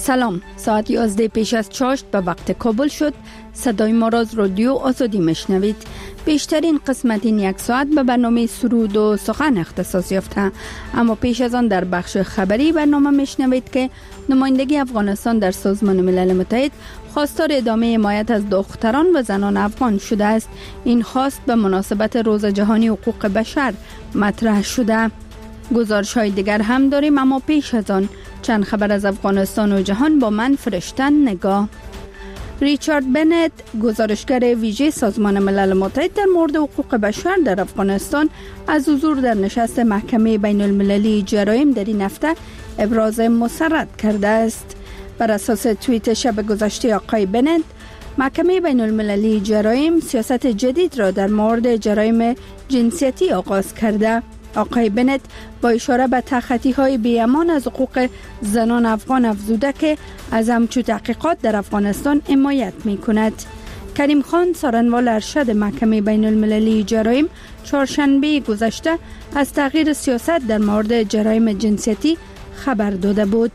سلام، ساعت 11 پیش از چاشت به وقت کابل شد. صدای ما را از رادیو آزادی میشنوید. بیشترین قسمت این یک ساعت به برنامه سرود و سخن اختصاص یافته، اما پیش از آن در بخش خبری برنامه میشنوید که نمایندگی افغانستان در سازمان ملل متحد خواستار ادامه حمایت از دختران و زنان افغان شده است. این خواست به مناسبت روز جهانی حقوق بشر مطرح شده. گزارش‌های دیگر هم داریم، اما پیش از آن چند خبر از افغانستان و جهان با من فرشتن نگاه. ریچارد بنت، گزارشگر ویژه سازمان ملل متحد در مورد حقوق بشر در افغانستان، از حضور در نشست محکمه بین المللی جرایم در این هفته ابراز مسرت کرده است. بر اساس توییت شب گذشته آقای بنت، محکمه بین المللی جرایم سیاست جدید را در مورد جرایم جنسیتی آغاز کرده. آقای بنت با اشاره به تخطی‌های بی‌امان از حقوق زنان افغان افزوده که از همچون تحقیقات در افغانستان حمایت می‌کند. کریم خان، سارنوال ارشد محکمه بین المللی جرایم، چهارشنبه گذشته از تغییر سیاست در مورد جرایم جنسیتی خبر داده بود.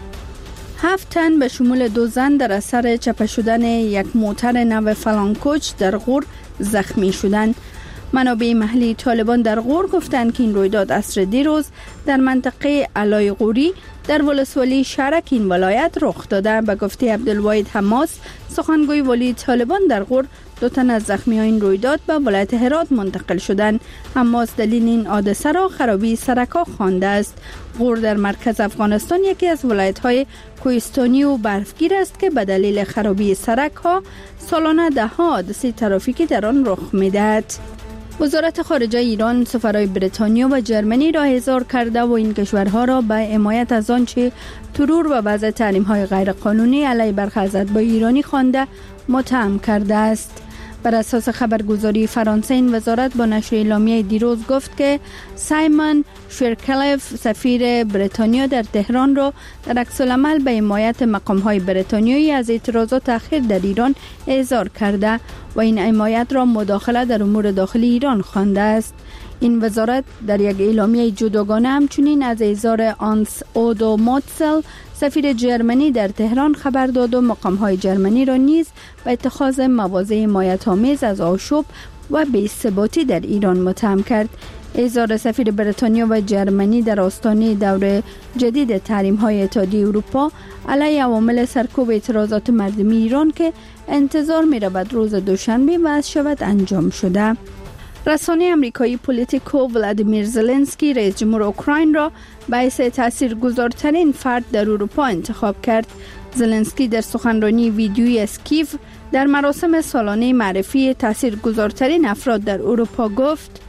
7 تن به شمول 2 زن در اثر چپه شدن یک موتر نو فلانکوچ در غور زخمی شدند. منابع محلی طالبان در غور گفتند که این رویداد عصر دیروز در منطقه علای غوری در ولسوالی شرک این ولایت رخ داده. به گفته عبدالواحد حماس، سخنگوی ولی طالبان در غور، 2 تن از زخمی ها این رویداد به ولایت هرات منتقل شدند. حماس دلیل این حادثه را خرابی سرک‌ها خوانده است. غور در مرکز افغانستان یکی از ولایت های کوهستانی و برفگیر است که به دلیل خرابی سرک‌ها سالانه ده ها حادثه ترافیکی در آن رخ می‌دهد. وزارت خارجه ایران سفرای بریتانیا و جرمنی را احضار کرده و این کشورها را به حمایت از آنچه ترور و وضع تحریم‌های غیرقانونی علیه برخی از اتباع ایرانی خوانده متهم کرده است. بر اساس خبرگزاری فرانسه، این وزارت با نشر اعلامیه دیروز گفت که سایمون شیرکلف، سفیر بریتانیا در تهران، را در عکس‌العمل به حمایت مقام‌های بریتانیایی از اعتراضات اخیر در ایران احضار کرده و این حمایت را مداخله در امور داخلی ایران خوانده است. این وزارت در یک اعلامیه جداگانه همچنین از احضار آنس اودو موتسل، سفیر جرمنی در تهران، خبر داد و مقام‌های جرمنی را نیز به اتخاذ مواضع حمایت‌آمیز از آشوب و بی‌ثباتی در ایران متهم کرد. احضار سفیر بریتانیا و جرمنی در آستانه دور جدید تحریم‌های اتحادیه اروپا علیه عوامل سرکوب اعتراضات مردمی ایران که انتظار می‌رود روز دوشنبه وضع شود انجام شده. رسانه امریکایی پولیتیکو ولادیمیر زلنسکی، رئیس جمهور اوکراین، را به حیث تاثیرگذارترین فرد در اروپا انتخاب کرد. زلنسکی در سخنرانی ویدیویی از کیف در مراسم سالانه معرفی تاثیرگذارترین افراد در اروپا گفت: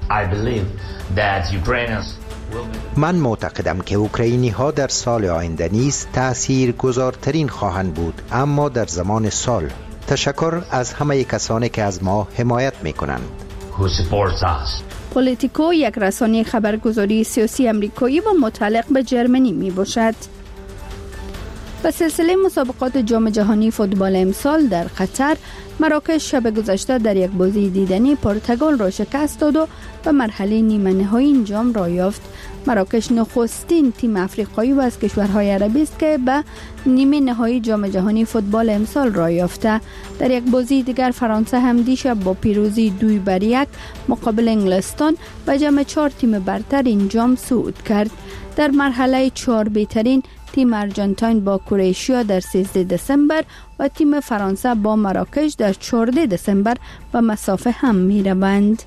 من معتقدم که اوکراینی ها در سال آینده نیز تاثیرگذارترین خواهند بود، اما در زمان سال. تشکر از همه کسانی که از ما حمایت می کنند. پولیتیکو یک رسانه خبرگزاری سیاسی امریکایی و متعلق به جرمنی می باشد. به سلسله مسابقات جام جهانی فوتبال امسال در قطر، مراکش شب گذشته در یک بازی دیدنی پرتغال را شکست داد و به مرحله نیمه نهایی این جام را یافت. مراکش نخستین تیم افریقایی و از کشورهای عربی است که به نیمه نهایی جام جهانی فوتبال امسال را یافته. در یک بازی دیگر فرانسه هم دیشب با پیروزی 2-1 مقابل انگلستان به جمع 4 تیم برتر این جام صعود کرد. در مرحله 4 بهترین تیم ارژانتین با کرواتیا در 13 دسامبر و تیم فرانسه با مراکش در 14 دسامبر به مسافه هم می روند.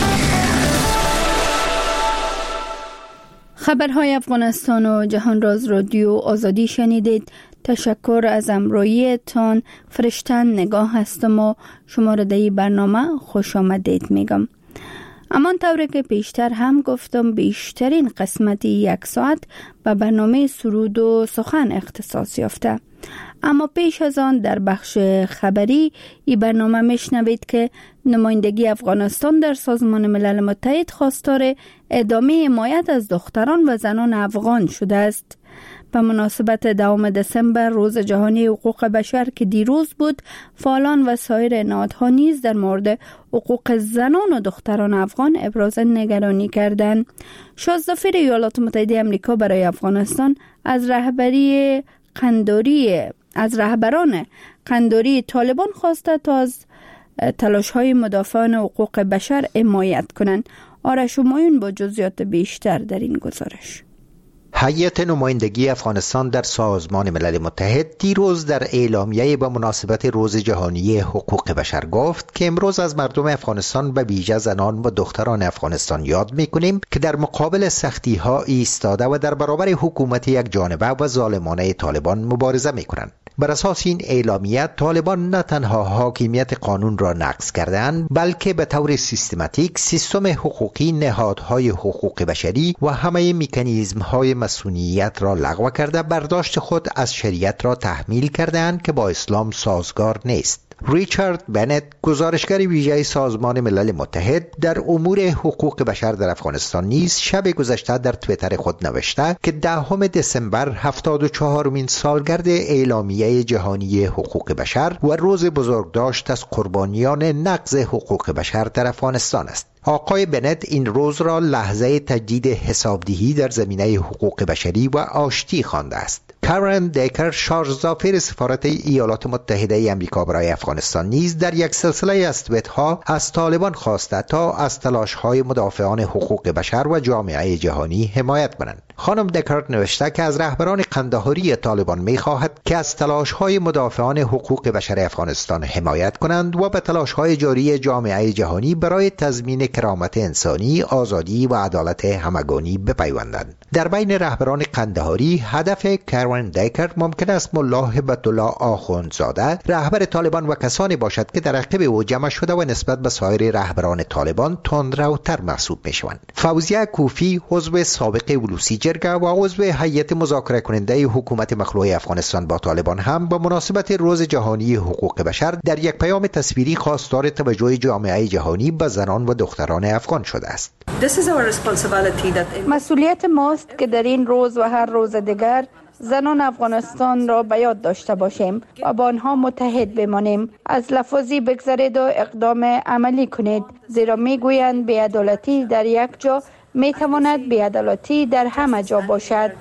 خبرهای افغانستان و جهان را از رادیو آزادی شنیدید. تشکر از همراهیتان. فرشتن نگاه هستم و شما را در این برنامه خوش آمدید میگم. امان طوری که پیشتر هم گفتم، بیشترین قسمت 1 ساعت به برنامه سرود و سخن اختصاص یافته. اما پیش از آن در بخش خبری این برنامه میشنوید که نمایندگی افغانستان در سازمان ملل متحد خواستار ادامه حمایت از دختران و زنان افغان شده است. به مناسبت 2 دسامبر روز جهانی حقوق بشر که دیروز بود، فعالان و سایر نهادها نیز در مورد حقوق زنان و دختران افغان ابراز نگرانی کردند. شاه ظفیر ایالات متحده آمریکا برای افغانستان از رهبری از رهبران قنداری طالبان خواسته تا از تلاش‌های مدافعان حقوق بشر حمایت کنند. آرش همایون با جزئیات بیشتر در این گزارش. هیئت نمایندگی افغانستان در سازمان ملل متحد دیروز در اعلامیه به مناسبت روز جهانی حقوق بشر گفت که امروز از مردم افغانستان به ویژه زنان و دختران افغانستان یاد می‌کنیم که در مقابل سختی‌ها ایستاده و در برابر حکومت یک جانبه و ظالمانه طالبان مبارزه می‌کنند. بر اساس این اعلامیه طالبان نه تنها حاکمیت قانون را نقض کردند بلکه به طور سیستماتیک سیستم حقوقی، نهادهای حقوق بشری و همه مکانیزم‌های مسئولیت را لغو کرده برداشت خود از شریعت را تحمیل کردند که با اسلام سازگار نیست. ریچارد بنت، گزارشگر ویژه سازمان ملل متحد در امور حقوق بشر در افغانستان نیز شب گذشته در توییتر خود نوشته که 10 دسامبر 74مین سالگرد اعلامیه جهانی حقوق بشر و روز بزرگداشت از قربانیان نقض حقوق بشر در افغانستان است. آقای بنت این روز را لحظه تجدید حسابدهی در زمینه حقوق بشری و آشتی خوانده است. کارن دیکر، شارژزافر سفارت ایالات متحده آمریکا برای افغانستان نیز در یک سلسله از توییت‌ها از طالبان خواسته تا از تلاش‌های مدافعان حقوق بشر و جامعه جهانی حمایت کنند. خانم دیکر نوشته که از رهبران قندهاری طالبان می‌خواهد که از تلاش‌های مدافعان حقوق بشر افغانستان حمایت کنند و به تلاش‌های جاری جامعه جهانی برای تضمین کرامت انسانی، آزادی و عدالت همگانی بپیوندند. در بین رهبران قندهاری هدف کارن دیکر ممکن است ملا هبت الله آخوندزاده، رهبر طالبان و کسانی باشد که در عقب او جمع شده و نسبت به سایر رهبران طالبان تندروتر محسوب می‌شوند. فوزیه کوفی، عضو سابق ولوسی جرگه و عضو هیئت مذاکره کننده حکومت مخلوع افغانستان با طالبان هم به مناسبت روز جهانی حقوق بشر در یک پیام تصویری خواستار توجه جامعه جهانی به زنان و دختران افغان شده است. مسئولیت ماست که در این روز و هر روز دیگر زنان افغانستان را به یاد داشته باشیم و با آنها متحد بمانیم. از لفظی بگذرید و اقدام عملی کنید، زیرا میگویند بی‌عدالتی در یک جا میتواند بی‌عدالتی در همه جا باشد.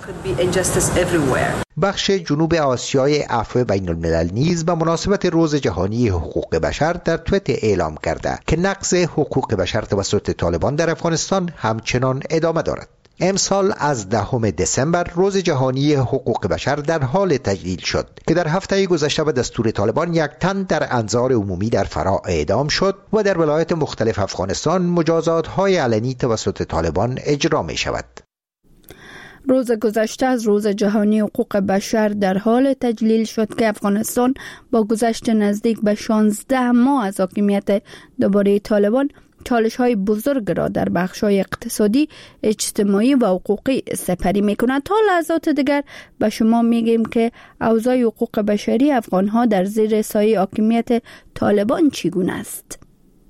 بخش جنوب آسیای عفو بین الملل نیز به مناسبت روز جهانی حقوق بشر در توییتر اعلام کرده که نقض حقوق بشر توسط طالبان در افغانستان همچنان ادامه دارد. امسال از 10 دسامبر روز جهانی حقوق بشر در حال تجلیل شد که در هفته گذشته به دستور طالبان یک تن در انظار عمومی در فرا اعدام شد و در ولایات مختلف افغانستان مجازات‌های علنی توسط طالبان اجرا می شود. روز گذشته از روز جهانی حقوق بشر در حال تجلیل شد که افغانستان با گذشت نزدیک به 16 ماه از حاکمیت دوباره طالبان چالش‌های بزرگ را در بخش‌های اقتصادی، اجتماعی و حقوقی سپری می‌کند. تا لحظات دیگر به شما میگیم که اوضاع حقوق بشری افغان‌ها در زیر سایه حاکمیت طالبان چگونه است.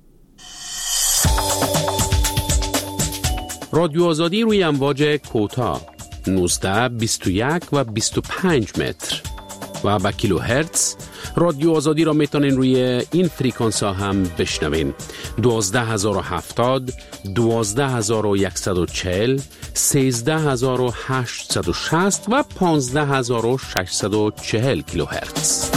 رادیو آزادی روی امواج کوتاه 19، 21 و 25 متر و با کیلوهرتز رادیو آزادی را میتونین روی این فریکانس ها هم بشنوین. 12070، 12140، 13860 و 15640 کیلوهرتز.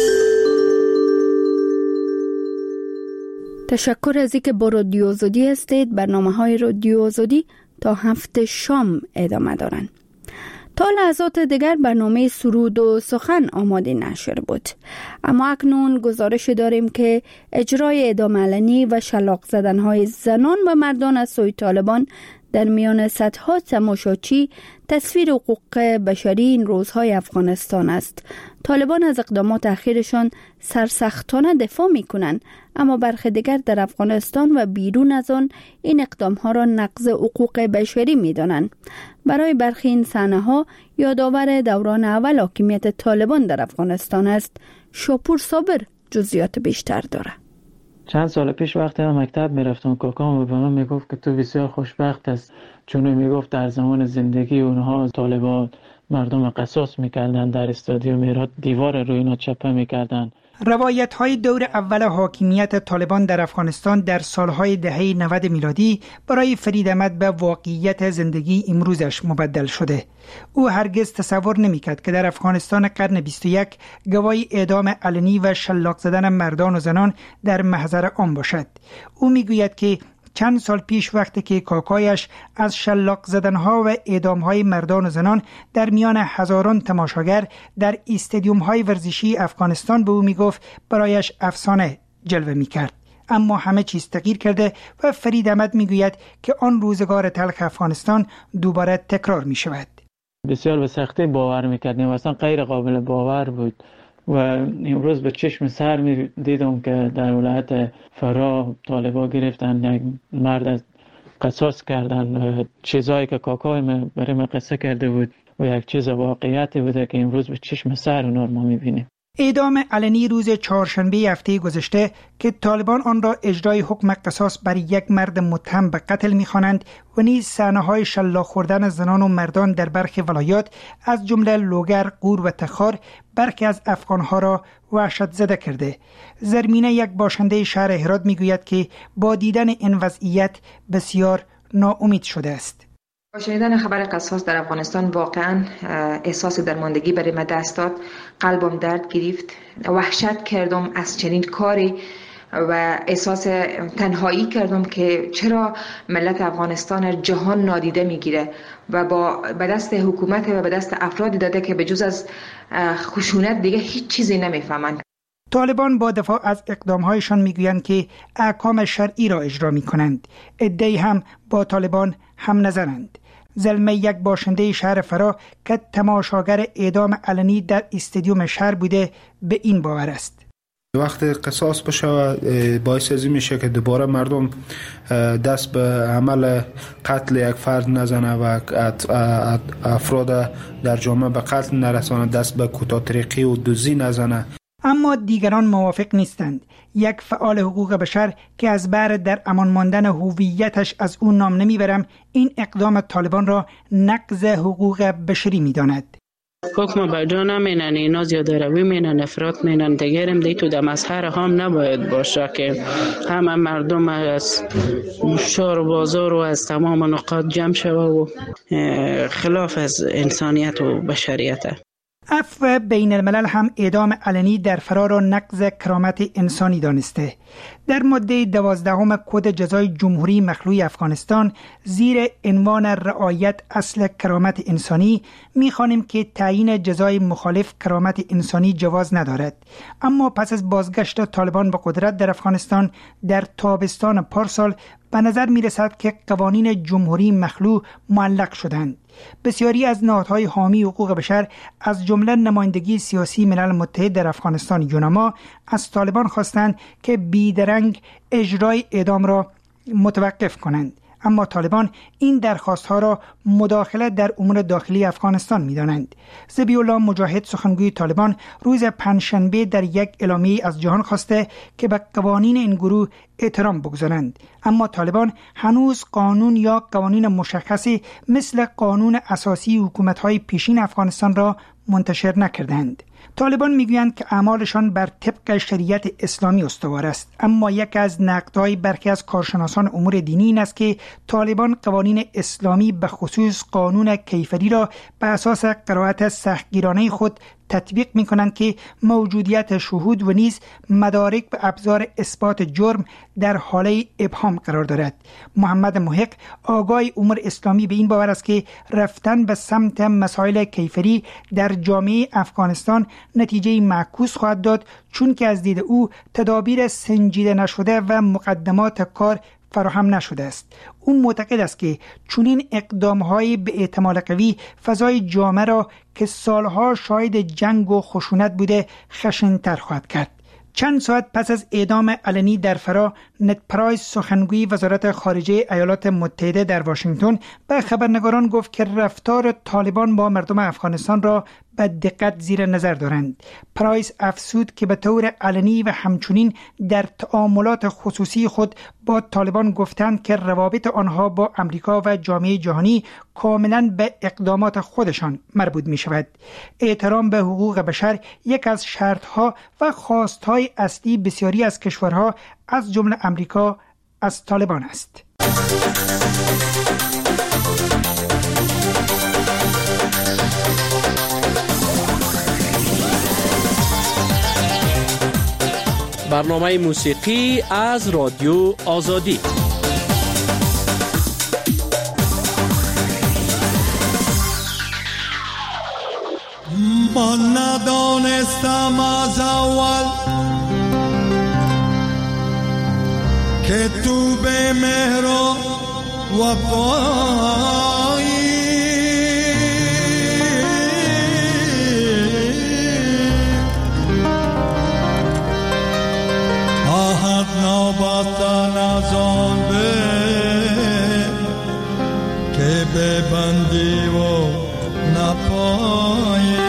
تشکر از اینکه با رادیو آزادی هستید. برنامه‌های رادیو آزادی تا هفته شام ادامه دارند. تا لحظات دیگر برنامه سرود و سخن آماده نشده بود، اما اکنون گزارش داریم که اجرای اعدام علنی و شلاق زدن‌های زنان و مردان از سوی طالبان در میان صدها تماشاچی تصویر حقوق بشری این روزهای افغانستان است. طالبان از اقدامات اخیرشان سرسختانه دفاع می‌کنند، اما برخی دیگر در افغانستان و بیرون از آن این اقدام‌ها را نقض حقوق بشری می‌دانند. برای برخی این صحنه‌ها یادآور دوران اول حاکمیت طالبان در افغانستان است. شاپور صابر جزئیات بیشتر داره. چند سال پیش وقتی من مکتب میرفتم کاکام به من میگفت که تو بسیار خوشبخت است، چون میگفت در زمان زندگی اونها طالبان مردم قصاص میکردن، در استادیوم هرات دیوار روی اینا چپه میکردن. روایت‌های دور اول حاکمیت طالبان در افغانستان در سالهای دهه 90 میلادی برای فرید احمد به واقعیت زندگی امروزش مبدل شده. او هرگز تصور نمی‌کرد که در افغانستان قرن 21 گواهی اعدام علنی و شلاق زدن مردان و زنان در محضر عام باشد. او میگوید که چند سال پیش وقتی که کاکایش از شلاق زدنها و اعدامهای مردان و زنان در میان هزاران تماشاگر در استادیوم‌های ورزشی افغانستان به او میگفت، برایش افسانه جلوه میکرد. اما همه چیز تغییر کرده و فرید احمد میگوید که آن روزگار تلخ افغانستان دوباره تکرار میشود. بسیار به سختی باور میکردیم، اصلا غیر قابل باور بود و امروز به چشم سر می دیدم که در ولایت فرا طالبا گرفتن یک مرد از قصاص کردن، چیزایی که کاکای برای من قصه کرده بود و یک چیز واقعیتی بوده که امروز به چشم سر اونها ما میبینیم. اعدام علنی روز چهارشنبه هفته گذشته که طالبان آن را اجرای حکم قصاص بر یک مرد متهم به قتل می‌خوانند و نیز صحنه‌های شلاق خوردن زنان و مردان در برخی ولایات از جمله لوگر، غور و تخار برخی از افغان‌ها را وحشت زده کرده. زرمینه، یک باشنده شهر هرات، میگوید که با دیدن این وضعیت بسیار ناامید شده است. با شنیدن خبر قصاص در افغانستان واقعا احساس درماندگی برای من دست داد. قلبم درد گرفت، وحشت کردم از چنین کاری و احساس تنهایی کردم که چرا ملت افغانستان جهان نادیده میگیره و به دست حکومت و به دست افرادی داده که به جز از خشونت دیگه هیچ چیزی نمیفهمند. طالبان با دفاع از اقدامهایشان میگویند که احکام شرعی را اجرا میکنند. عده‌ای هم با طالبان هم نظرند. زلمه، یک باشنده شهر فرا که تماشاگر اعدام علنی در استادیوم شهر بوده، به این باور است. وقتی قصاص بشه باعث ازی میشه که دوباره مردم دست به عمل قتل یک فرد نزنه و افراد در جامعه به قتل نرسانه، دست به کوتاه‌طریقی و دزدی نزنه. اما دیگران موافق نیستند. یک فعال حقوق بشر که از بر در امان ماندن هویتش از اون نام نمیبرم، این اقدام طالبان را نقض حقوق بشری میداند. حکم بر جا نمینن، اینا زیاده روی مینن، افراط مینن. دیگرم دی تو در مسخره هم نباید باشه که همه مردم از شهر و بازار و از تمام نقاط جمع شوه و خلاف از انسانیت و بشریت. عفو بین الملل هم اعدام علنی در فرا را نقض کرامت انسانی دانسته. در ماده 12 کد جزای جمهوری مخلوع افغانستان زیر عنوان رعایت اصل کرامت انسانی می‌خوانیم که تعیین جزای مخالف کرامت انسانی جواز ندارد. اما پس از بازگشت طالبان به قدرت در افغانستان در تابستان پارسال به نظر می‌رسد که قوانین جمهوری مخلوع معلق شدند. بسیاری از نهادهای حامی حقوق بشر از جمله نمایندگی سیاسی ملل متحد در افغانستان یونما از طالبان خواستند که بیدرنگ اجرای اعدام را متوقف کنند. اما طالبان این درخواست‌ها را مداخله در امور داخلی افغانستان می‌دانند. ذبیح الله مجاهد، سخنگوی طالبان، روز پنجشنبه در یک اعلامیه از جهان خواسته که به قوانین این گروه احترام بگذارند. اما طالبان هنوز قانون یا قوانین مشخصی مثل قانون اساسی حکومت‌های پیشین افغانستان را منتشر نکردند. طالبان میگویند که اعمالشان بر طبق شریعت اسلامی استوار است. اما یک از نقدهای برخی از کارشناسان امور دینی این است که طالبان قوانین اسلامی به خصوص قانون کیفری را به اساس قرائت سختگیرانه خود تطبیق می‌کنند که موجودیت شهود و نیز مدارک و ابزار اثبات جرم در حاله ابهام قرار دارد. محمد محق، آگاه امور اسلامی، به این باور است که رفتن به سمت مسائل کیفری در جامعه افغانستان نتیجه معکوس خواهد داد، چون که از دید او تدابیر سنجیده نشده و مقدمات کار فراهم نشده است. او معتقد است که چنین اقدام‌های به احتمال قوی فضای جامعه را که سالها شاهد جنگ و خشونت بوده خشن‌تر خواهد کرد. چند ساعت پس از اعدام علنی در فرا، نت پرایس سخنگوی وزارت خارجه ایالات متحده در واشنگتن به خبرنگاران گفت که رفتار طالبان با مردم افغانستان را به دقت زیر نظر دارند. پرایس افزود که به طور علنی و همچنین در تعاملات خصوصی خود با طالبان گفتند که روابط آنها با امریکا و جامعه جهانی کاملا به اقدامات خودشان مربوط می شود. احترام به حقوق بشر یک از شرطها و خواستهای اصلی بسیاری از کشورها از جمله امریکا از طالبان است. برنامه موسیقی از رادیو آزادی. من ندانستم از اول که تو به مهر و وفایی آهد نوبتن از آن به که ببندی و نپایی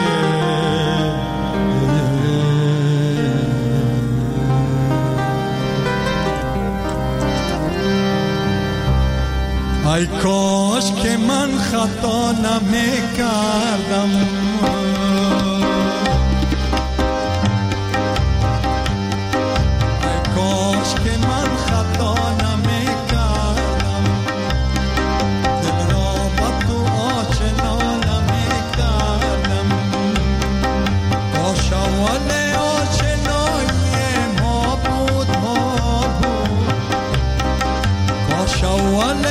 ای کاش که من خطا نمی کردم ای کاش که من خطا نمی کردم دل را با تو آشنا نمی کردم کاش اول آشنایی ما بود کاش اول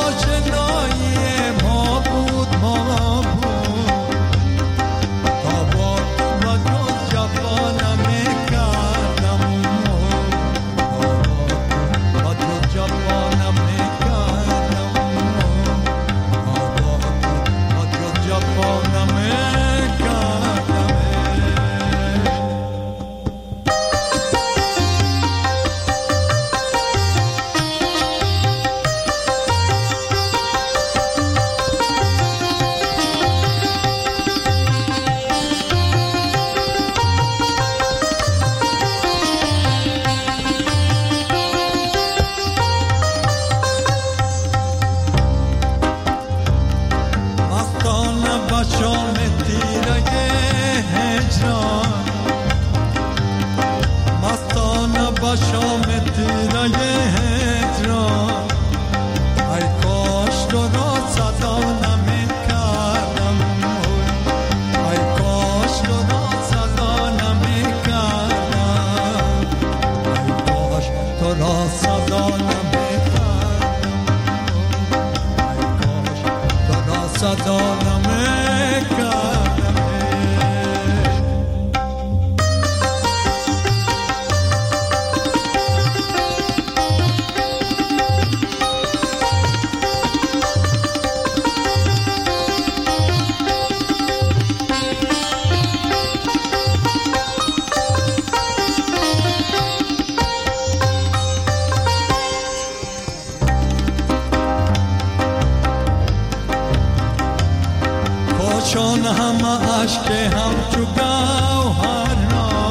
چون هم عشق هم چو گوهر را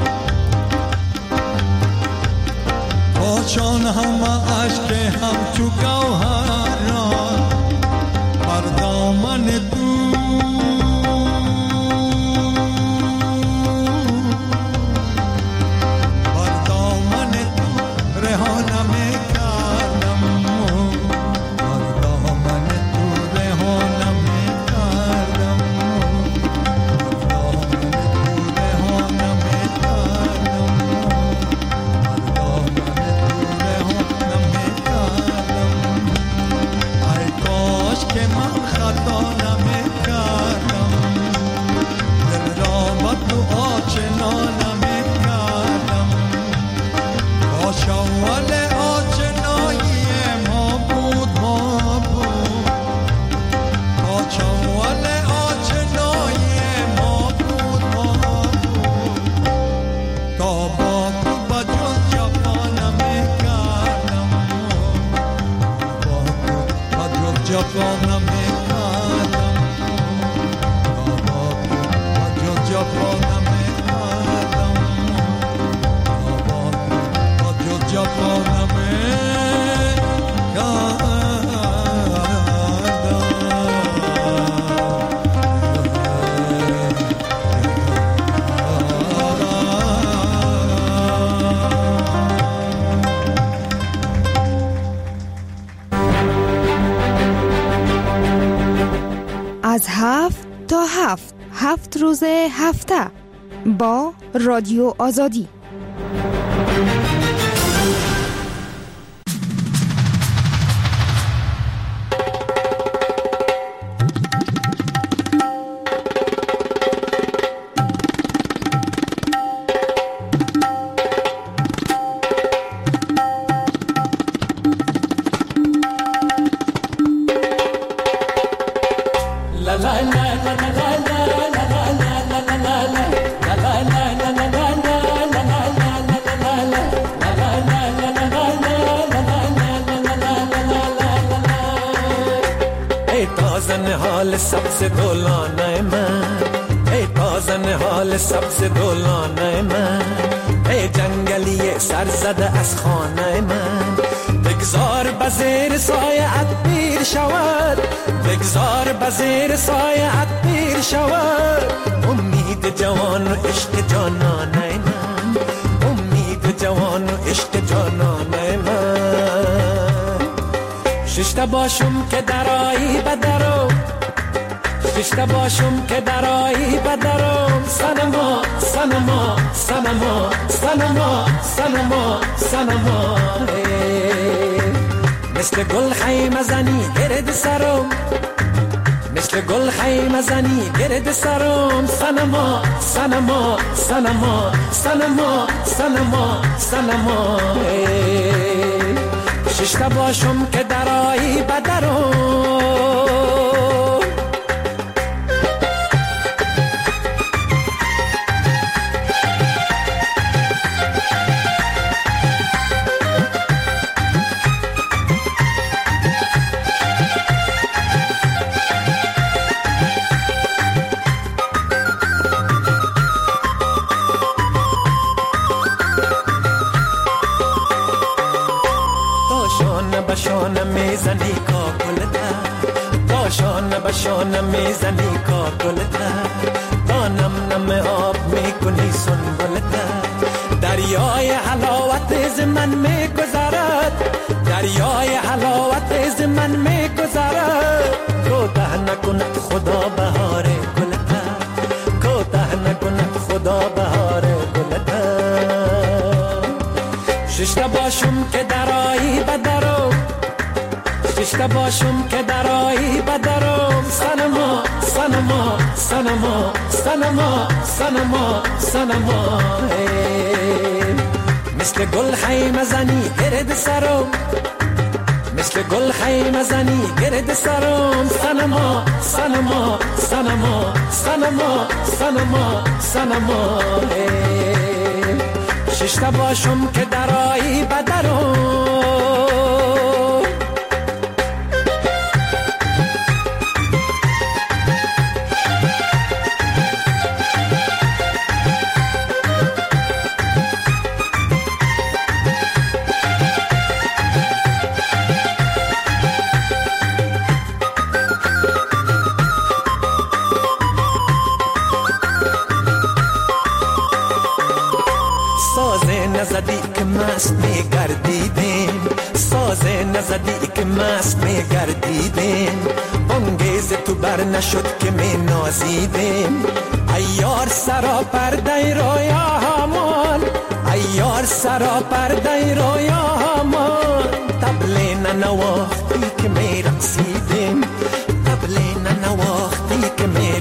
چون هم عشق هم چو گوهر را بر دامن تو بر دامن تو رها نمی کردم بر دامن تو رها نمی کردم جفا نمیکردم تا جفا نمیکردم تا جفا از 7 تا 7 روز هفته با رادیو آزادی. سبز دولانه من ای تازن حال سبز دولانه من ای جنگلی سر زده از خانه من بگذار بزیر سایه پیر شود بگذار بزیر سایه پیر شود امید جوان و عشق جانانه من امید جوان و عشق جانانه من ششته باشم که درایی بدرو ششته باشم که درایی بدرم سنما سنما سنما سنما سنما سنما مثل گل خیمه زنی گرد سرم مثل گل خیمه زنی گرد سرم سنما سنما سنما سنما سنما سنما ششته باشم که درایی بدرم میزنی کاکلتا تا شانه به شانه میزنی کاکلتا تا نم نم آب میکنی سنبلتا دریای حلاوت از من میگذرد دریای حلاوت از من میگذرد کوتاه نکند خدا بهار گلتا کوتاه نکند خدا بهار گلتا ششته باشم که درایی بدرو ششته باشم که درایی بدرم سنما سنما سنما سنما سنما سنما مثل گل خیمه زنی گرد سرم مثل گل خیمه زنی گرد سرم سنما سنما سنما سنما سنما سنما ششته باشم که درایی بدرم نزدی که مست میگردیدیم سازه نزدی که مست میگردیدیم بانگیز تو بر نشد که می نازیدیم ایار سرا پرده رویا همان ایار سرا پرده رویا همان تبلی ننواختی که می رقصیدیم تبلی ننواختی که می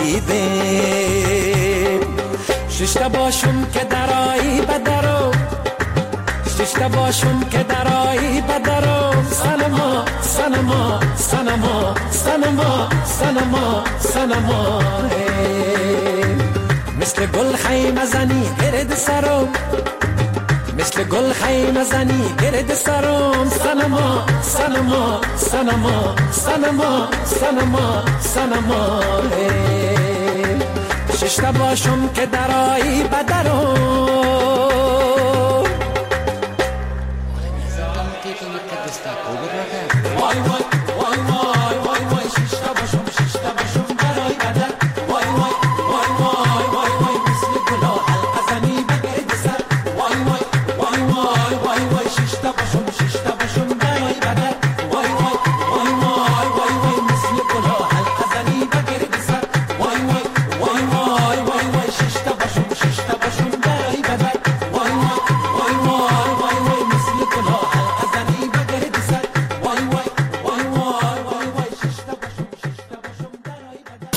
رقصیدیم ششته باشم که درایی بدرو ششته باشم که درایی بدرم سنما سنما سنما سنما سنما سنما مثل گل خیمه زنی گرد سرم مثل گل خیمه زنی گرد سرم سنما سنما سنما سنما سنما سنما ششتا باشم که درایی بدرم وای وای وای وای وای وای ششتا باشم درایی بدر وای وای وای وای وای وای مثل گلا حلقه زنی بگرد سر وای وای وای وای وای وای ششتا باشم درایی بدر وای وای وای وای وای وای مثل گلا حلقه زنی بگرد سر وای وای وای وای وای وای ششتا باشم درایی بدر وای وای وای وای وای وای مثل گلا حلقه زنی بگرد سر وای وای وای وای وای وای ششتا باشم درایی بدر.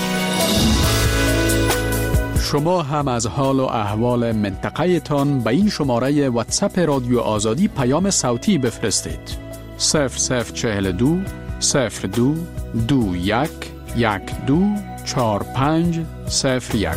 شما هم از حال و احوال منطقه تان به این شماره واتساپ رادیو آزادی پیام صوتی بفرستید. 0042 02 21 12 45 01.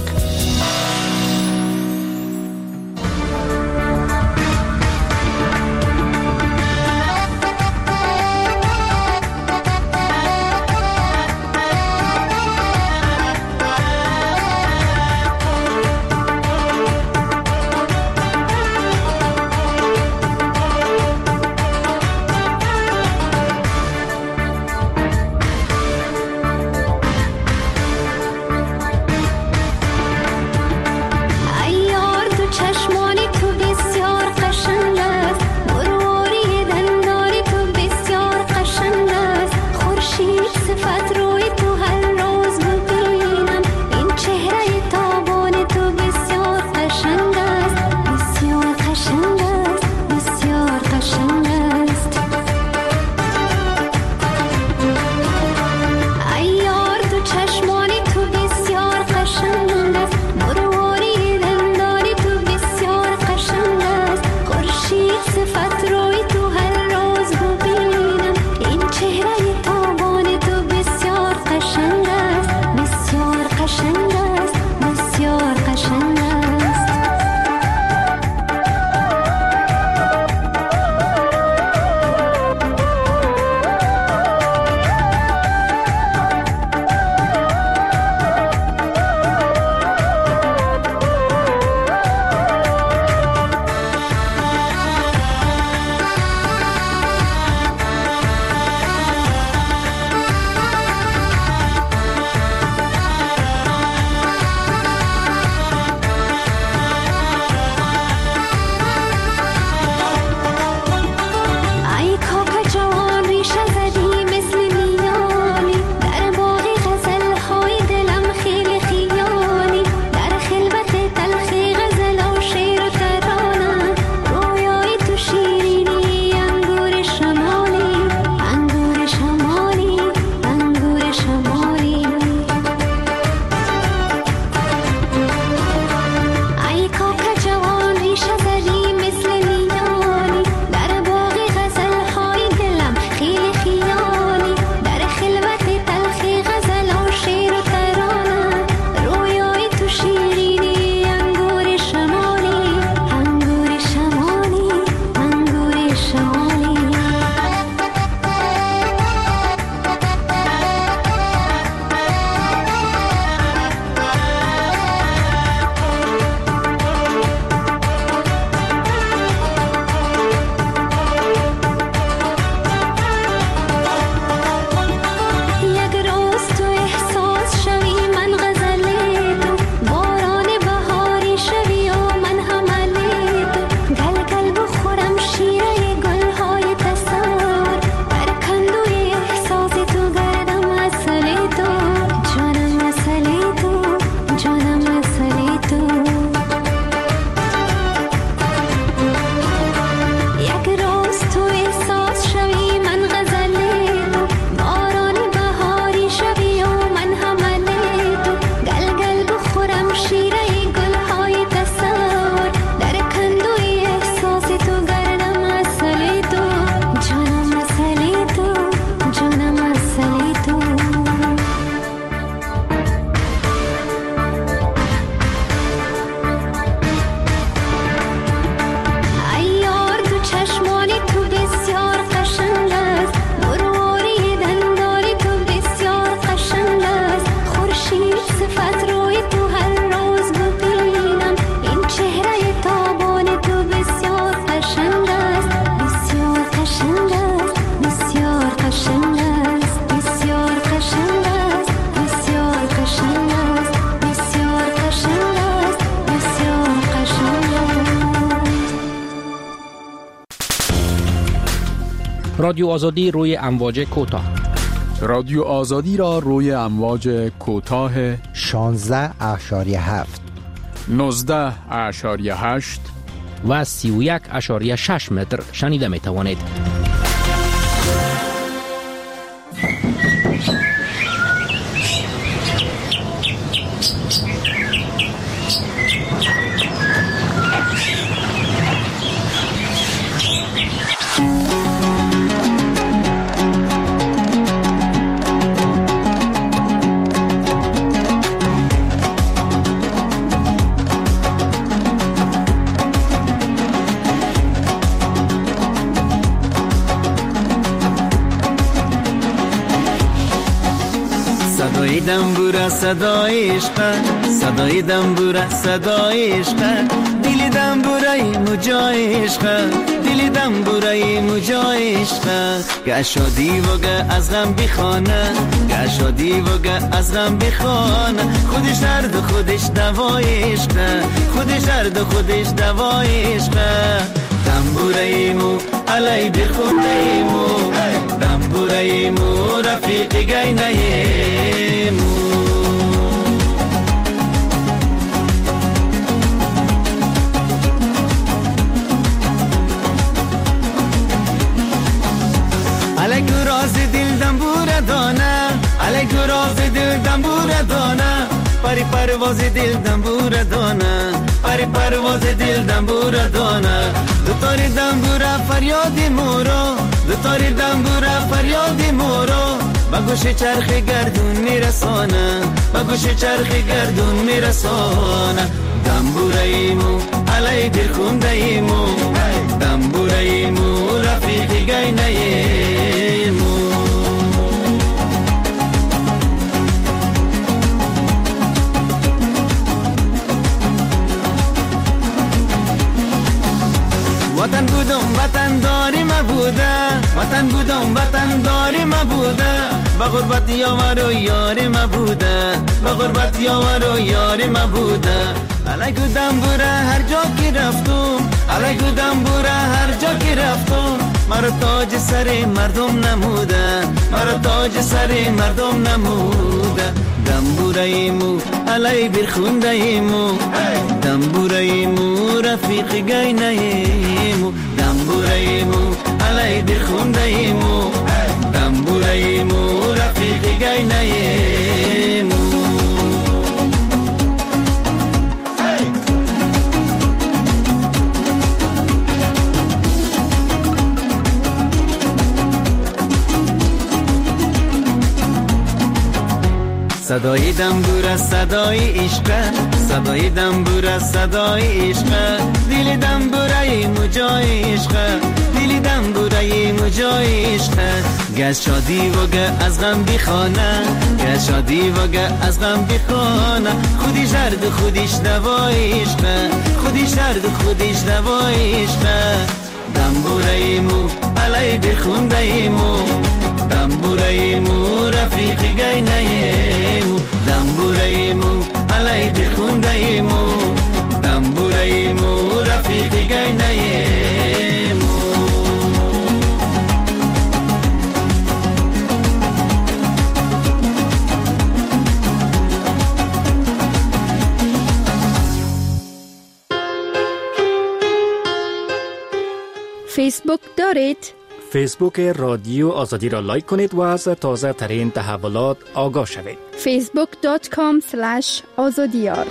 رادیو آزادی روی امواج کوتاه. رادیو آزادی را روی امواج کوتاه 16.7 19.8 و 31.6 متر شنیده می توانید. صدای دنبوره صدای عشق، صدای دنبوره صدای عشق، دل دنبوره مجای عشق، دل دنبوره مجای عشق، گشادی و گه از غم بخانه، گشادی و گه از غم بخانه، خودش درد و خودش دوای عشق، خودش درد و خودش دوای عشق، دنبوره مو علی بخونه مو، دنبوره مو رفیق گینه مو. علیکو راز دل دنبوره دانه، علیکو راز دل دنبوره دانه، پری پرواز دل دنبوره دانه، پری پرواز دل دنبوره دانه، دوتاری دنبوره فریاد مورا، دوتاری دنبوره فریاد مورا، با گوش چرخ گردون میرسانه، با گوش چرخ گردون میرسانه، دنبوره ایمو علی دل خونده ایمو، دنبوره ایمو رفیق گینه ایمو. وطن بودم وطن داری ما بوده، وطن بودم وطن داری ما بوده، با غربت یار و یاری ما بوده، با غربت یار و یاری ما بوده، علیکو دنبوره هر جا که رفتم، علیکو دنبوره هر جا که رفتم، مرا تاج سر مردم نموده، مرا تاج سر مردم نموده، دنبوره ایمو علی برخونده ایمو، دنبوره ایمو رفیق گینه ایمو، دنبوره ایمو علی برخونده ایمو، دنبوره ایمو رفیق گینه ایمو. صدای دنبوره صدای عشق، صدای دنبوره صدای عشق، دل دنبوره مجای عشق، دل دنبوره مجای عشق، گه شادی و گه از غم بخانه، گه شادی و گه از غم بخانه، خودش درد و خودش دوای عشق، خودش درد و خودش دوای عشق، دنبوره مو علی بخونده ایمو، دنبوره ایمو رفیق گینه ایمو، دنبوره ایمو علی بخونده ایمو، دنبوره ایمو رفیق گینه ایمو. فیسبوک دارید؟ فیسبوک رادیو آزادی را لایک کنید و از تازه ترین تحولات آگاه شوید. facebook.com/azadiyar.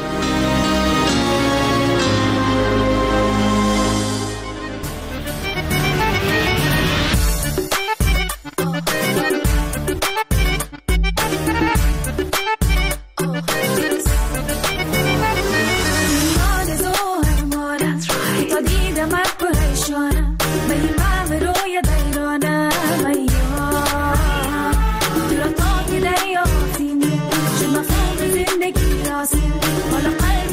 حالا قلب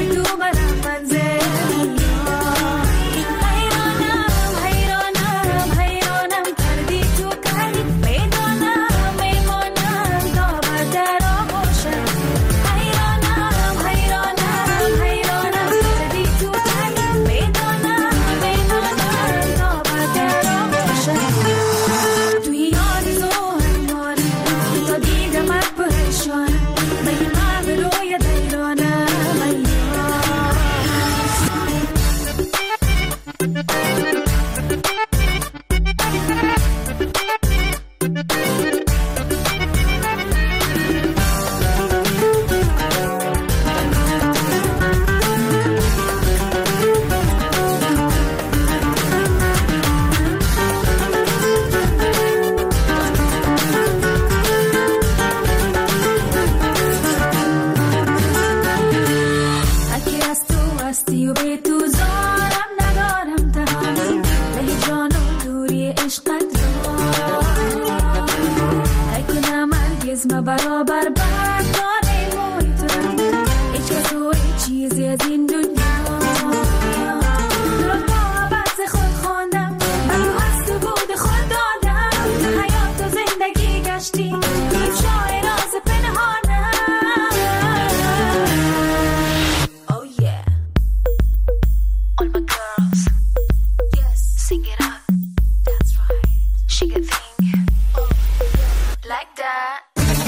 اسم برابر برداره موی تو هیچ کس و هیچ چیزی از این دنیا رو بابت خود خوندم منو از تو بود خود دادم تو حیات و زندگی گشتی این شای راز پنهانم Oh yeah All my girls Yes Sing it up That's right She can think Like that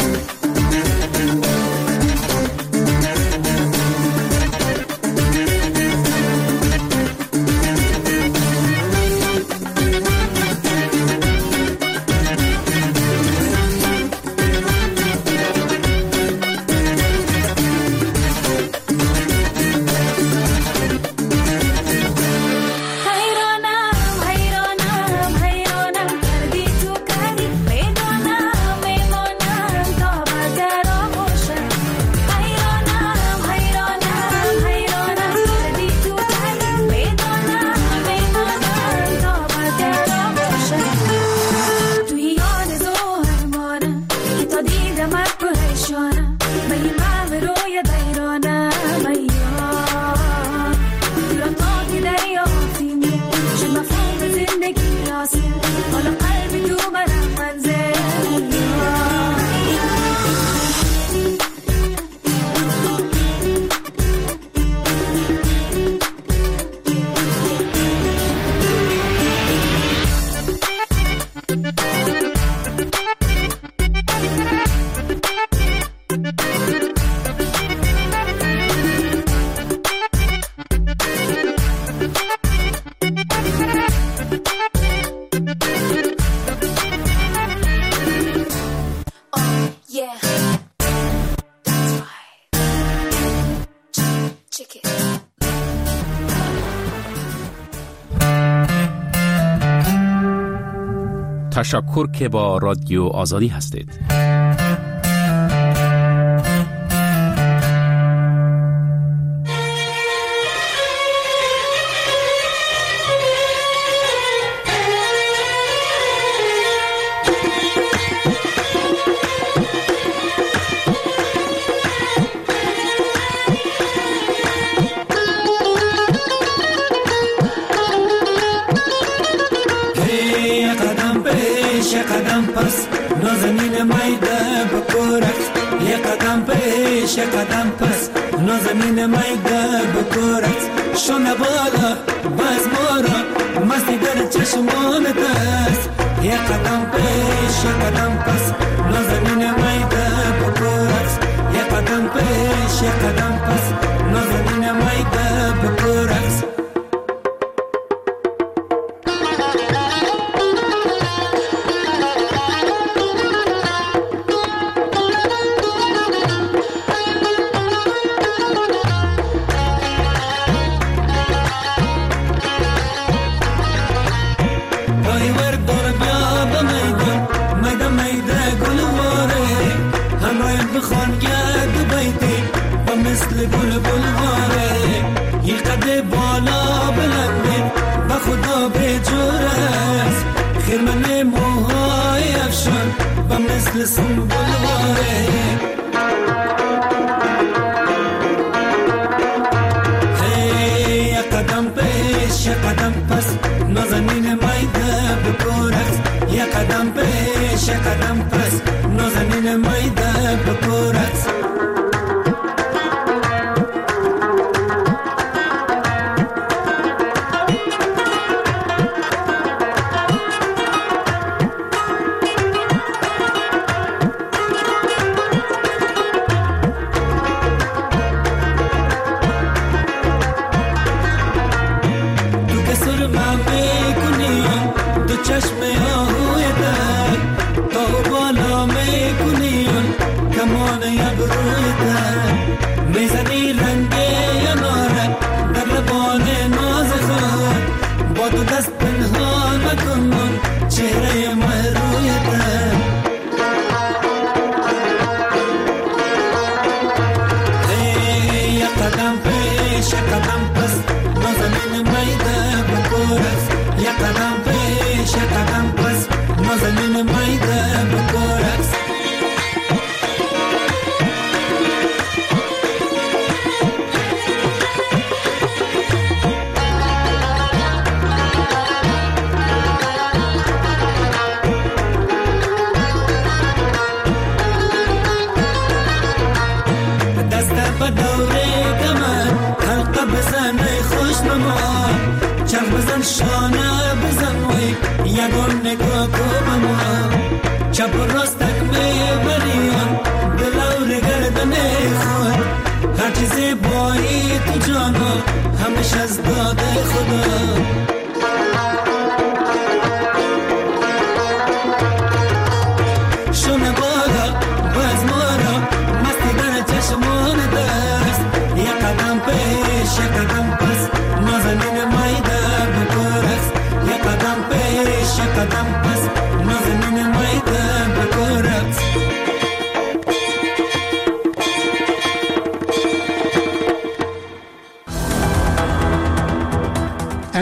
تشکر که با رادیو آزادی هستید. قدم پس نازنین میده بکورت شونه بالا باز مورا مستی در چشمانت است یه قدم پیش یه قدم پس نازنین میده بکورت یه قدم پیش یه قدم پس نازنین میده بکورت چشم آهوی در تا بالا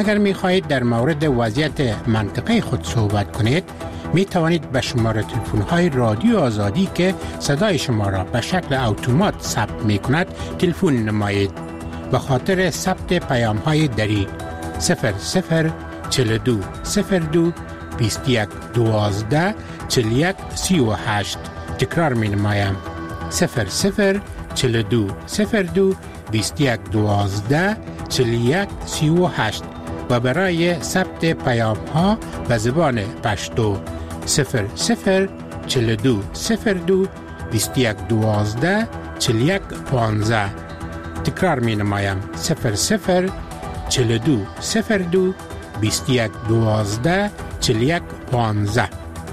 اگر می خواهید در مورد وضعیت منطقه خود صحبت کنید می توانید به شماره تلفن های رادیو آزادی که صدای شما را به شکل اتومات ثبت می کند تلفن نمایید. به خاطر ثبت پیام های دری 0042 02 21 12 41 38. تکرار می نمایم 0042 02 21 12 41 38 و برای ثبت پیام ها به زبان پشتو 0042 02 21 12 41 15. تکرار می نمایم 0042 02 21 12 41 15.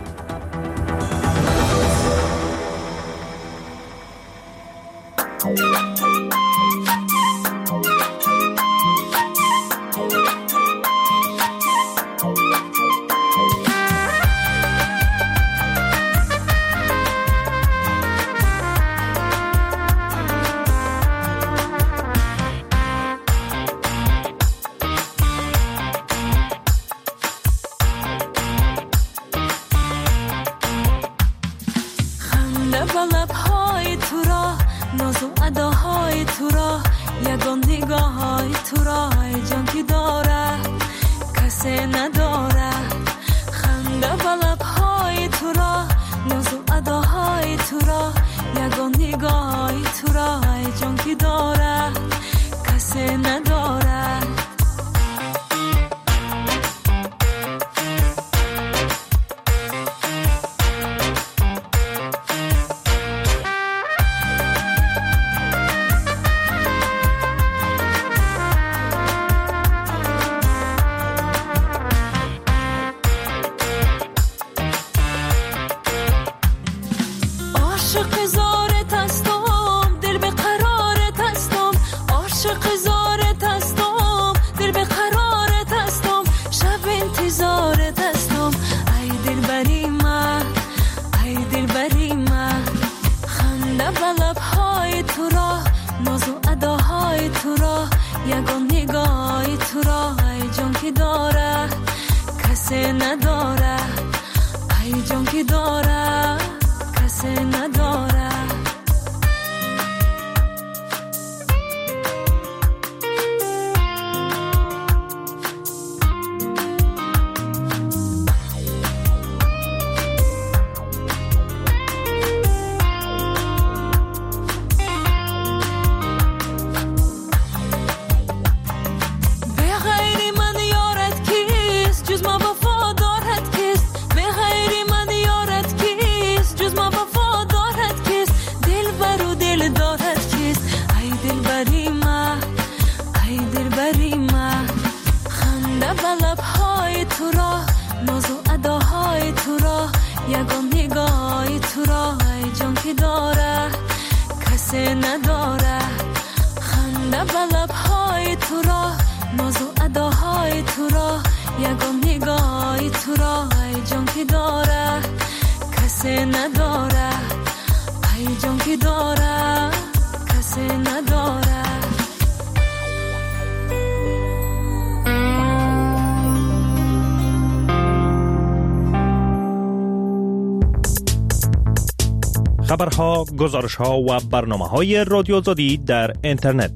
خبرها، گزارش‌ها و برنامه‌های رادیو آزادی در اینترنت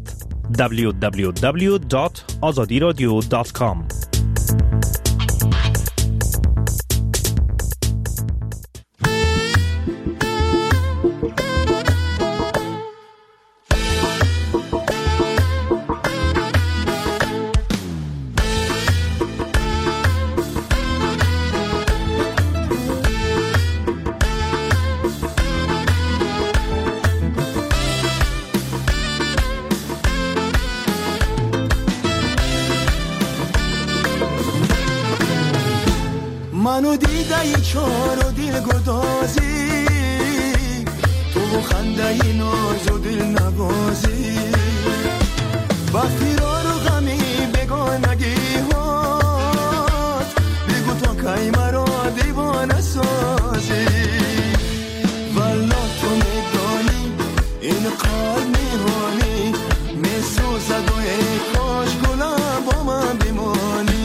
www.azadiradio.com. منو دیده ای چار و دل گدازی تو خنده ای ناز و دل نبازی با فرار و غمی بگانگی هات بگو تا کی مرا دیوانه سازی والا تو میدانی این قلب میهانی میسوزد و ای کاش گلم با من بمانی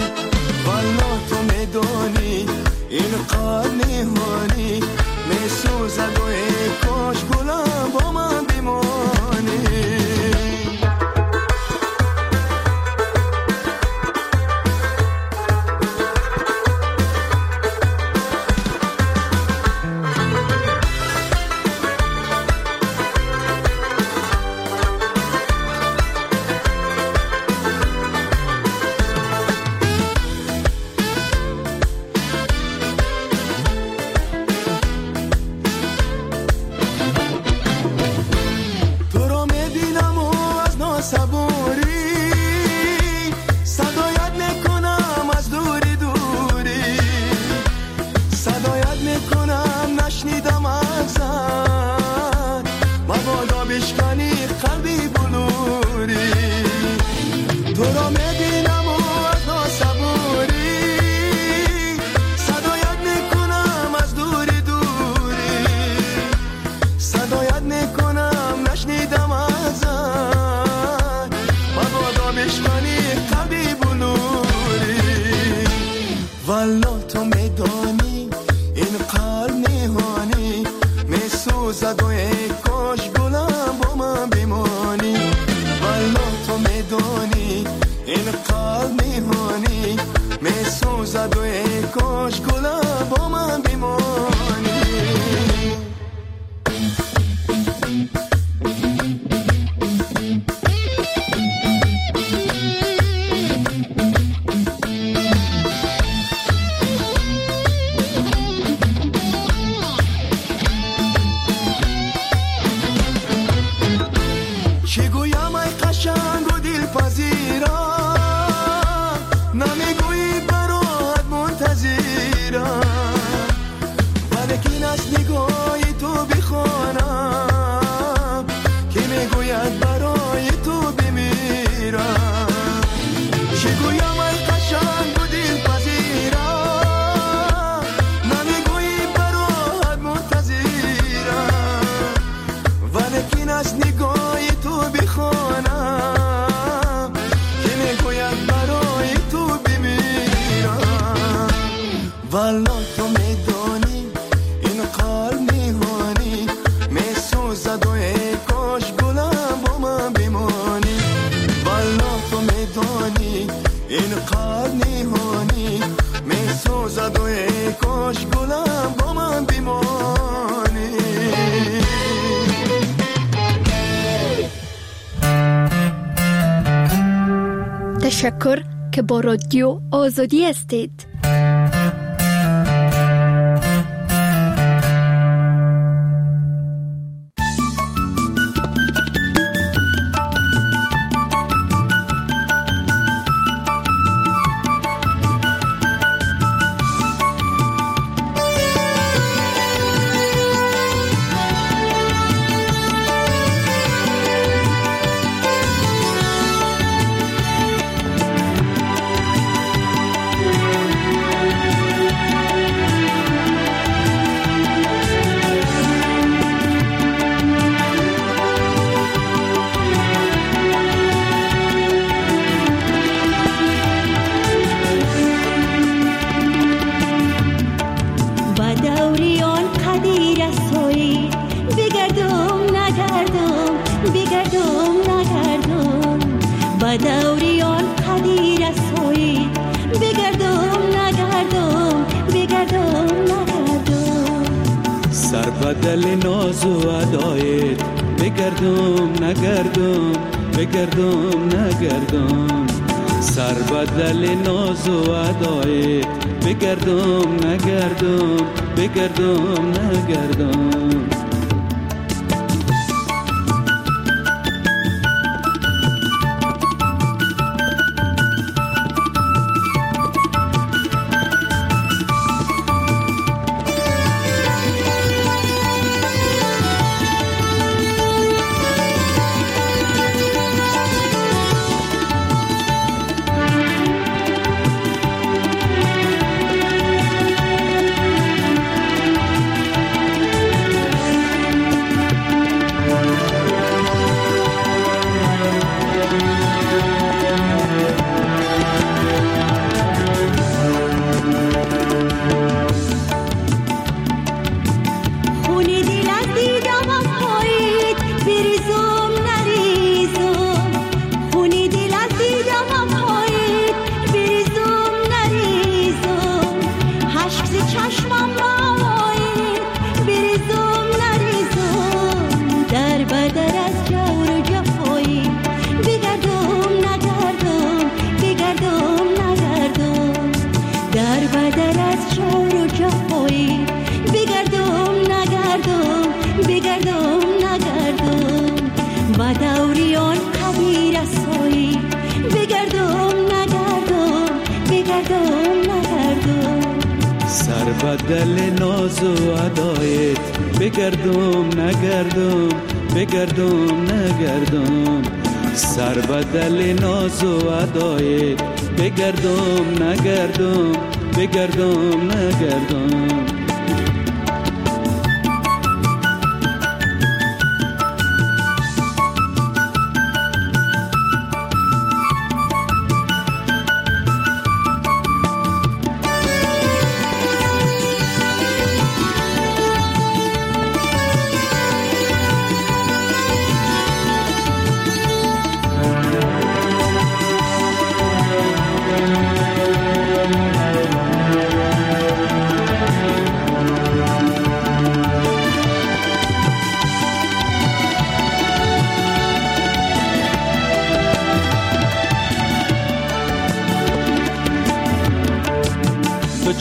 سوزد و ای کاش گلم با من بمانی والا تو میدانی این قلب میهانی می سوزد و ای کاش گلم با من بمانی تشکر که با رادیو آزادی هستید. بدل ناز و ادایت بگردم نگردم بگردم نگردم سر بدل ناز و ادایت بگردم نگردم بگردم نگردم بدل ناز و ادایت بگردم نگردم بگردم نگردم سر بدل ناز و ادایت بگردم نگردم بگردم نگردم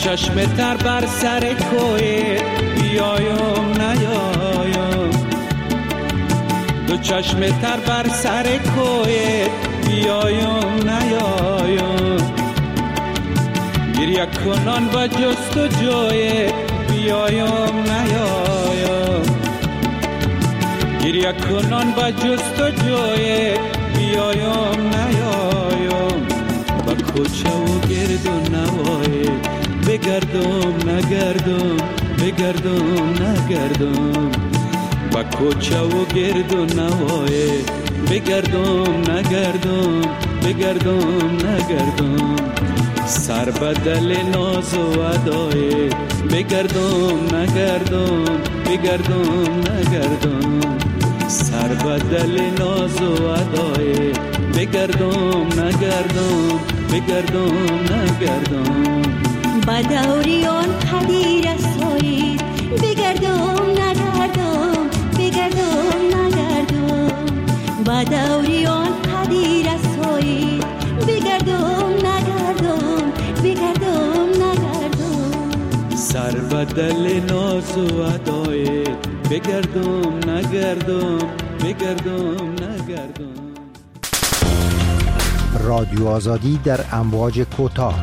چشم تر بر سر کوی بیایم نیایم، دو چشم تر بر سر کوی بیایم نیایم، گریه کنان با جست و جوی بیایم نیایم، گریه کنان با جست و جوی بیایم نیایم، با کوچه و گرد و نوای بگردم نگردم بگردم نگردم، با کوچه و گرد و نوای بگردم نگردم بگردم نگردم، سر بدل ناز و ادای بگردم نگردم بگردم نگردم، سر بدل ناز و ادای بگردم نگردم بگردم نگردم، با دوریان پدیر سایید بگردم نگردم بگردم نگردم، با دوریان پدیر سایید بگردم نگردم بگردم نگردم، سر بدل ناز و ادای بگردم نگردم بگردم نگردم. رادیو آزادی در امواج کوتاه.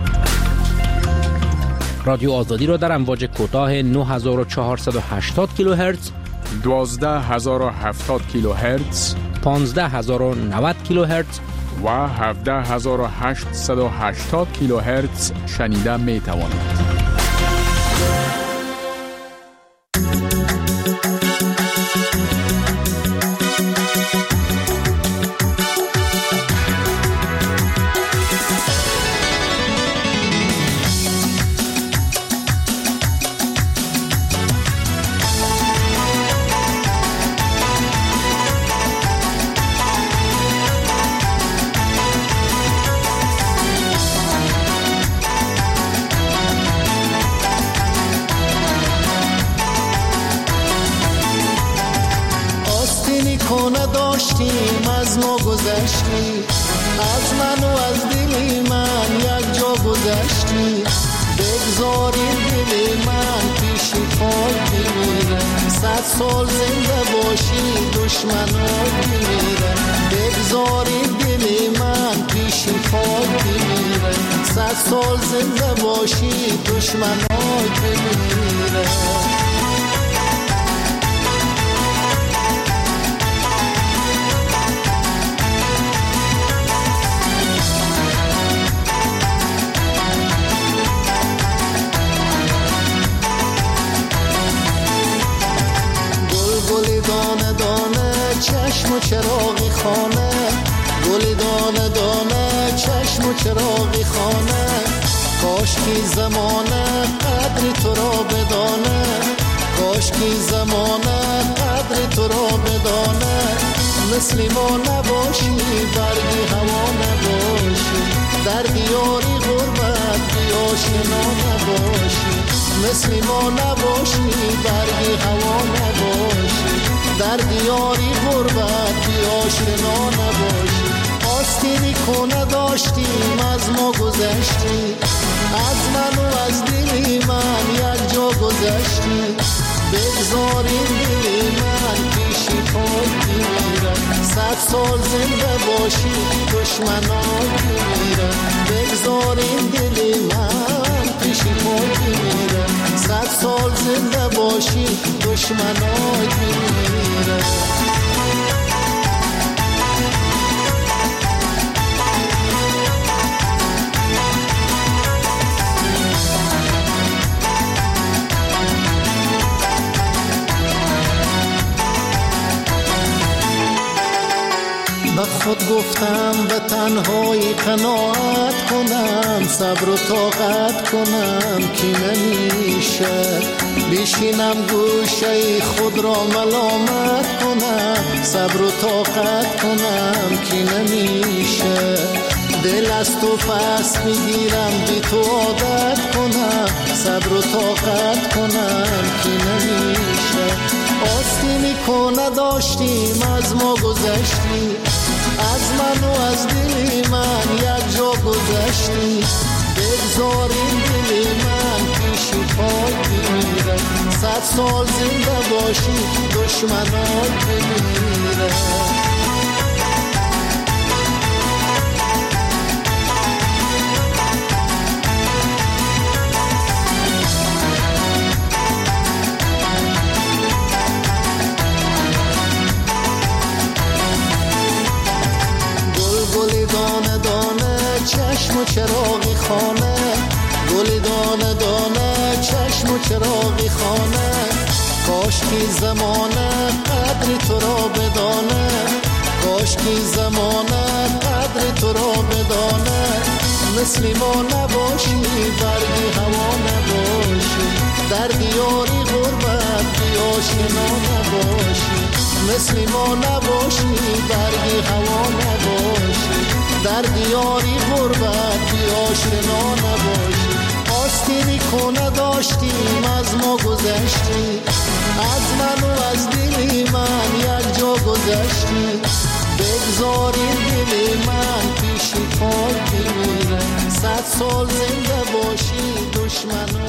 رادیو آزادی را در امواج کوتاه 9480 کیلوهرتز، 12070 کیلوهرتز، 15090 کیلوهرتز و 17880 کیلوهرتز شنیده می توانید. داشتیم از ما گذشتی، از من و از دلی من یک جا گذشتی، بگذارید دلی من پیشی پاک بمیره، 100 سال زنده باشی دشمنات بمیره، بگذارید دلی من پیشی پاک بمیره، 100 سال زنده باشی دشمنات بمیره. دانه دانه چشم و چراغی خانه، گل دانه دانه چشم و چراغی خانه، کاش کی زمانه قدر تو را بدانه، کاش کی زمانه قدر تو را بدانه، مثل ما نباشی برگی هوا نباشی، در دیاری غربت بیاشنا نباشی، مثل ما نباشی برگی هوا نباشی، در دیاری غربت بیاشنا نباشی، آستینی کنه داشتیم از ما گذشتی، از من و از دلی من یک جا گذشتی، بگذاریم دلی من پیشی پاک بمیره، 100 سال زنده باشی دشمنات بمیره، بگذاریم دلی من پیشی پاک بمیره، 100 سال زنده باشی دشمنات بمیره. به خود گفتم به تنهایی قناعت کنم، صبر و طاقت کنم که نمیشه، بشینم گوشه خود را ملامت کنم، صبر و طاقت کنم که نمیشه، دل از تو پس میگیرم بی تو عادت کنم، صبر و طاقت کنم که نمیشه، آستینی کنه داشتیم از ما گذشتی، از من و از دلی من یک جا گذشتی، بگذاریم دلی من پای بمیره 100 سال زنده باشی دشمنان بمیره گل دانه دانه چشم و چراغی خانه گل دانه دانه چشم و چراغی خانه کاش کی زمانه قدر تو را بدانه کاش کی زمانه قدر تو را بدانه مثل ما نباشی برگی هوا نباشی در دیاری غربت بی آشنا نباشی مثل ما نباشی برگی هوا نباشی در دیاری غربت بی آشنا نباشی آستینی کنه داشتیم از ما گذشتی از من و از دلی من یک جا گذشتی بگذارین دلی من پیشی پای بمیره 100 سال زنده باشی دشمنان